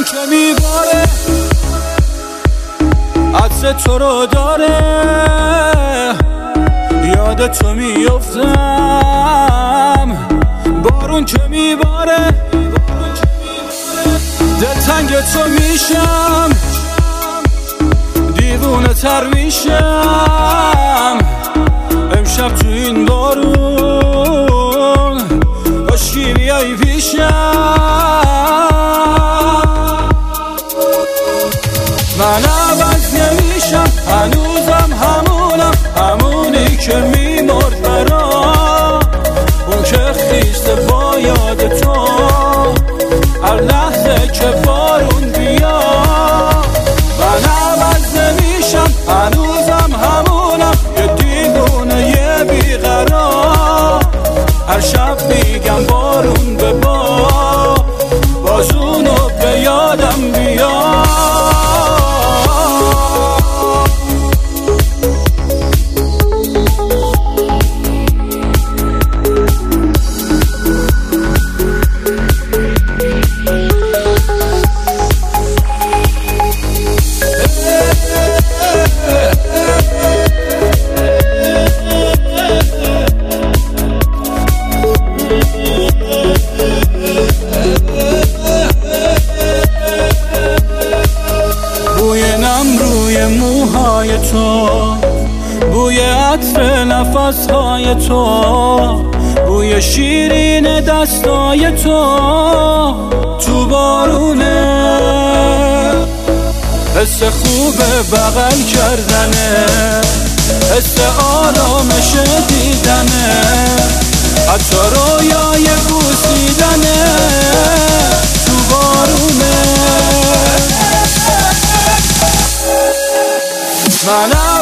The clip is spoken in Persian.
که میباره عطر تو رو داره، یاد تو میفتم بارون که میباره، دلتنگ تو میشم، دیوونه تر میشم امشب تو این بارون، کاشکی بیایی پیشم. من عوض نمیشم، هنوزم همونم، همونی که میمرد برام، اون که خیسته با یاد تو هر لحظه که بارون بیا. من عوض نمیشم، هنوزم همونم، یه دیوونه یه بیقرار، هر شب میگم بارون به باز اونو به یادم بیا. موهای تو، بوی عطر نفسهای تو، بوی شیرین دستای تو بارونه، حس خوب بغل کردنه، حس آرامش دیدنه، حتی رویای بوسیدنه تو بارونه. من